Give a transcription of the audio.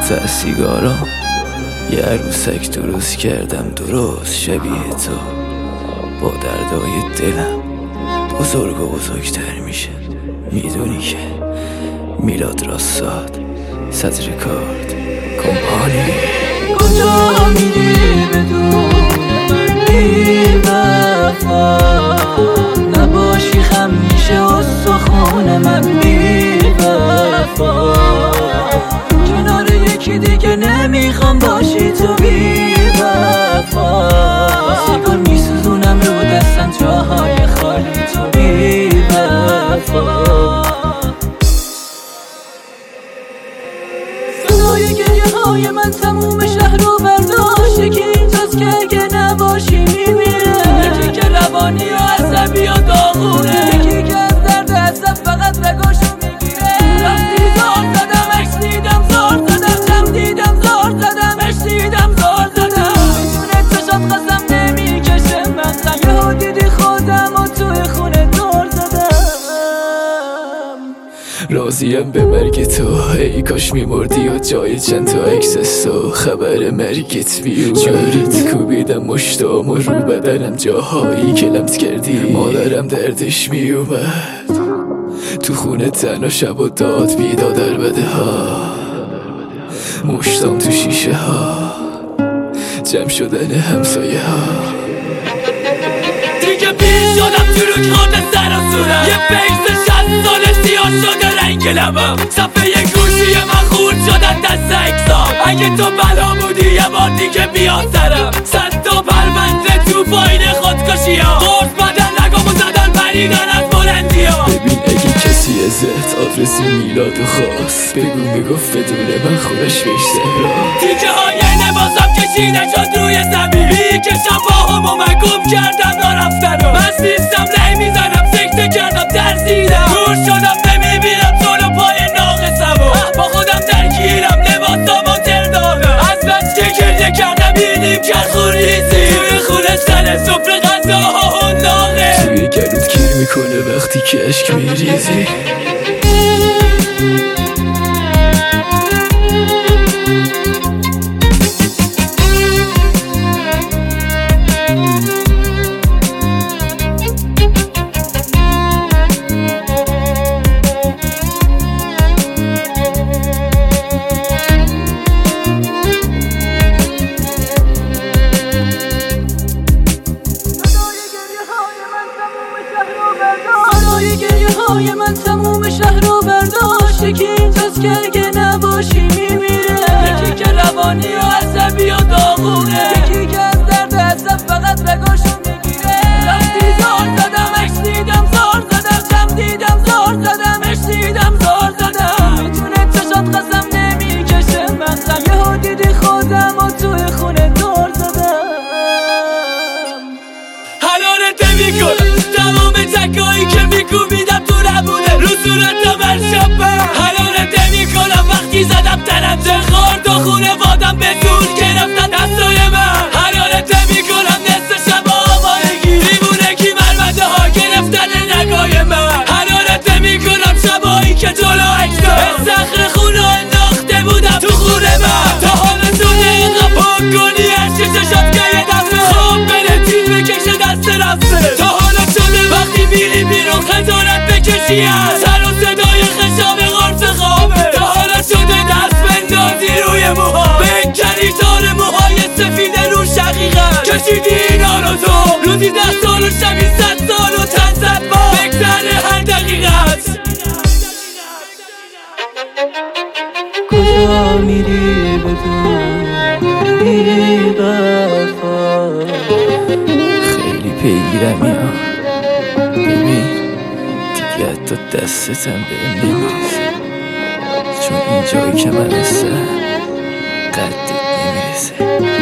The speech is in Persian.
تا سیگارم یه عروسک درست کردم درست شبیه تو، با دردای دلم بزرگ و بزرگتر میشه. میدونی که میلاد راستاد صدر کارت کمپانی. کجا میری بدون من بی وفا، نباشی خم میشه استخون من بی وفا، کنار یکی دیگه نمیخوام باشی تو بی وفا، سیگار میسوزونم رو دستم جاهای خالی تو بی وفا. صدای گریه های من تموم شهر رو برداشت، یکی اینجاست که اگه نباشی میمیره، یکی که روانی و عصبی و داغونه، یکی که از درد عصب فقط رگاشو میگیره. رفتی زار زدم عکس دیدم زار زدم، جمع دیدم زار زدم عشق دیدم زار زدم، بدون چشات قسم نمیکشه مغزم، یهو دیدی خودم و توی خونه دار زدم. راضیم به مرگ تو، ای کاش میمردی و جای چند تا عکس تو خبر مرگت بیومد. جوری کوبیدم مشتام و رو بدنم جاهایی که لمس کردی، مادرم دردش میومد تو خونه تنها شب و داد بیداد در بده ها، مشتام تو شیشه ها جمع شدن همسایه ها. دیگه پیر شدم چروک خورده سر و صورت، یه فیس 60 ساله سیاه شده رنگ لبم، صفحه گوشی من خورد شدن دست اکسام. اگه تو بلا بودی یه بار دیگه بیا سرم، 100 تا پرونده تو پایین خودکشی ها، قرص بدن نگامو زدن پریدن از بلندی ها. ببین اگه کسی ازت آدرس میلادو خواست بگو میگفت بدونه من خونش بیشتر. تیکه های نبازم کشیده شد روی زمین، که شباهمو من گم کردم نارفتن رو، من سیستم نمیزنم سکته کردم ترسیدم، دور شدم نمیبینم جلو پای ناقصم و با خودم درگیرم لباسامو تر دادم، از بس که گریه کردم بینیم کرد خوریزی توی خونه سر سفره غذاها و ناقه، توی گلوت گیر میکنه وقتی که عشق میریزی. صدای گریه های من تموم شهر رو برداشت، یکی اینجاست که اگه نباشی میمیره، یکی که روانی و عصبی و داغونه، یکی که از درد عصب فقط رگاشو میگیره. رفتی زار زدم عکس دیدم زار زدم، جمع دیدم زار زدم عشق دیدم زار زدم، بدون چشات قسم نمیکشه مغزم، یهو دیدی خودم و توی خونه دار زدم. حلالت میکنم تمام تکایی که میکوبیدم تو نبوده رو صورتم هر شب، حلالت میکنم وقتی زدم تنم خورد و خونوادم به زور گرفتن دستای من، حلالت میکنم نصف شب آوارگی دیوونگی مرمده ها گرفتن نگاه من، حلالت میکنم شبایی که جلو عکسا استخر خونه انداخته بودم تو خونه من، تا حالا شده اینقدر پاک کنی از چشات که یه دفعه خواب بره تیر بکشه دست رفته، تا حالا شده وقتی میری بیرون خجالت بکشی از سر و صدای خشاب غرف خوابه، تا حالا شده دست بندازی روی موها بکنی تار موهای سفید رو شقیقت، کشیدی اینا رو تو روزی 10 سال و شبی 100 سال و چند صد ماه بگذره هر دقیقت. کجا میری بدون بی وفا، خیلی پیگیرم یا ببین دیگه حتی دستتم بهم نمیرسه، چون این جایی که من هستم قدت نمیرسه.